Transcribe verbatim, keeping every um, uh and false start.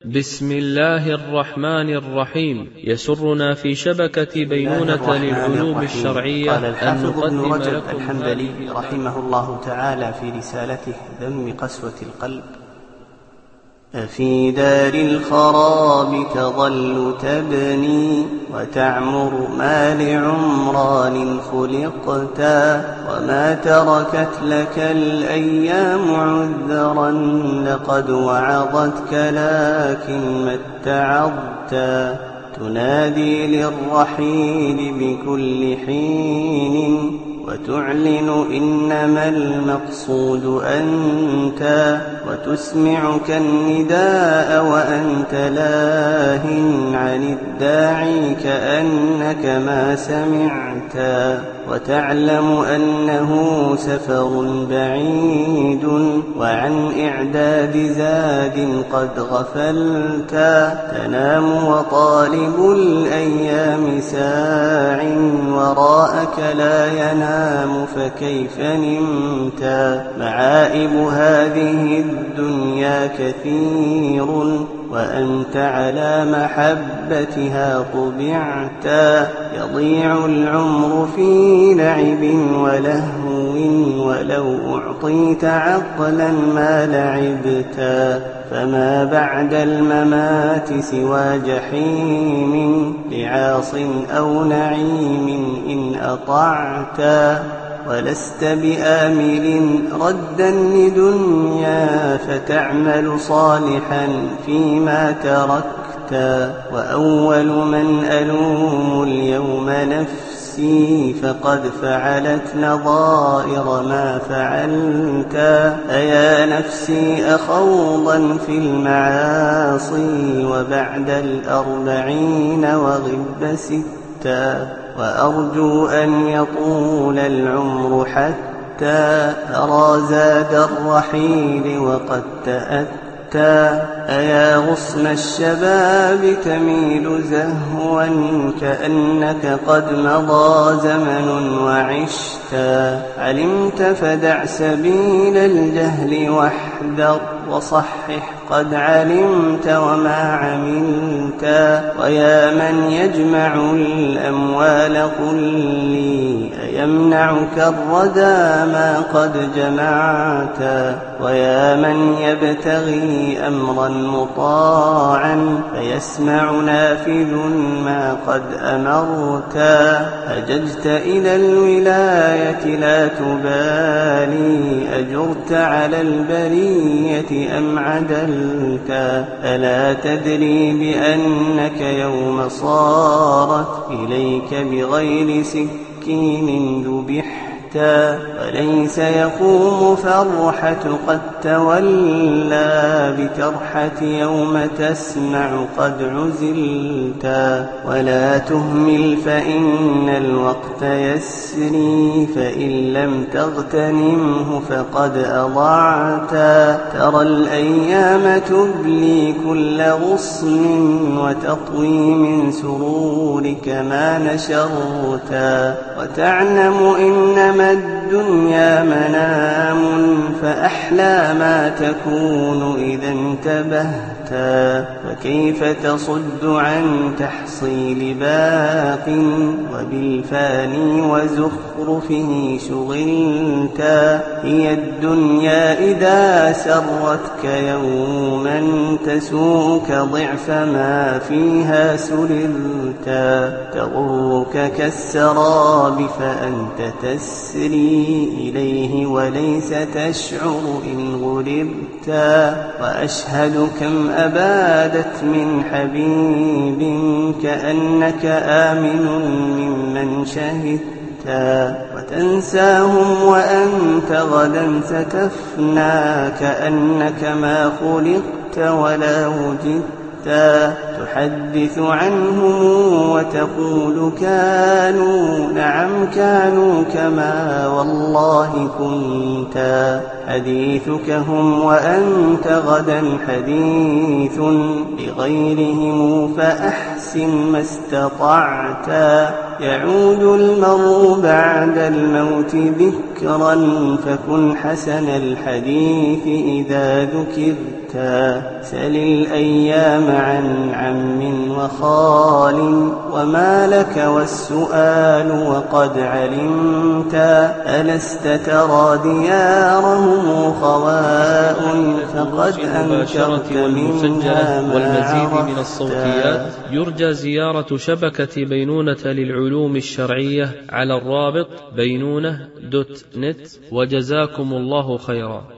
بسم الله الرحمن الرحيم. يسرنا في شبكة بينونة للعلوم الشرعية قال الحافظ ابن رجب لكم الحنبلي رحمه الله تعالى في رسالته ذم قسوة القلب: أفي دار الخراب تظل تبني وتعمر ما لعمران خلقتا، وما تركت لك الأيام عذرا لقد وعظتك لكن ما اتعظتا، تنادي للرحيل بكل حين وتعلن إنما المقصود أنت، وتسمعك النداء وأنت لاه عن الداعي كأنك ما سمعتا، وتعلم أنه سفر بعيد وعن إعداد زاد قد غفلتا، تنام وطالب الأيام ساع وراءك لا ينام فكيف نمتا، معائب هذه الدنيا كثير وأنت على محبتها طبعتا، يضيع العمر في لعب ولهو ولو أعطيت عقلا ما لعبتا، فما بعد الممات سوى جحيم لعاص أو نعيم إن أطعتا، ولست بآمل ردا لدنيا فتعمل صالحا فيما تركتا، وأول من ألوم اليوم نفسي فقد فعلت نظائر ما فعلتا، أيا نفسي أخوضا في المعاصي وبعد الأربعين وغب ستا، وأرجو أن يطول العمر حتى أرى زاد الرحيل وقد تأتى، أيا غصن الشباب تميل زهوا كأنك قد مضى زمن وعشتا، علمت فدع سبيل الجهل واحذر وصحح قد علمت وما عملتا، ويا من يجمع الأموال قل لي أيمنعك الردى ما قد جمعتا، ويا من يبتغي أمرا مطاعا فيسمع نافذ ما قد أمرتا، أججت إلى الولاية لا تبالي أجرت على البرية أم عدلتا، ألا تدري بأنك يوم صارت إليك بغير سكين ذبحتا، وليس يقوم فرحة قد تولى بترحة يوم تسمع قد عزلتا، ولا تهمل فإن الوقت يسري فإن لم تغتنمه فقد أضعتا، ترى الأيام تبلي كل غصن وتطوي من سرورك ما نشرتا، وتعلم إنما الدنيا منام فأحلى ما تكون إذا انتبهتا، فكيف تصد عن تحصيل باق وبالفاني وزخرفه شغلتا، هي الدنيا إذا سرتك يوما تسوءك ضعف ما فيها سللتا، تغرك كالسراب فأنت تسري إليه وليس تشعر إن غلبتا، وأشهد كم أبادت من حبيب كأنك آمن ممن شهدتا، وتنساهم وأنت غدا ستفنى كأنك ما خلقت ولا وجدتا، تحدث عنهم وتقول كانوا نعم كانوا كما والله كنتا، حديثك هم وأنت غدا حديث لغيرهم فأحسن ما استطعتا يعود المرء بعد الموت ذكرا فكن حسن الحديث إذا ذكرتا سل الأيام عن عم وخال وما لك والسؤال وقد علمتا ألست ترى ديارهم خواء فقد أنكرت منها ما والمزيد من الصوتيات يرجى زيارة شبكة بينونة للعلوم الشرعية على الرابط بينونة دوت نت وجزاكم الله خيرا.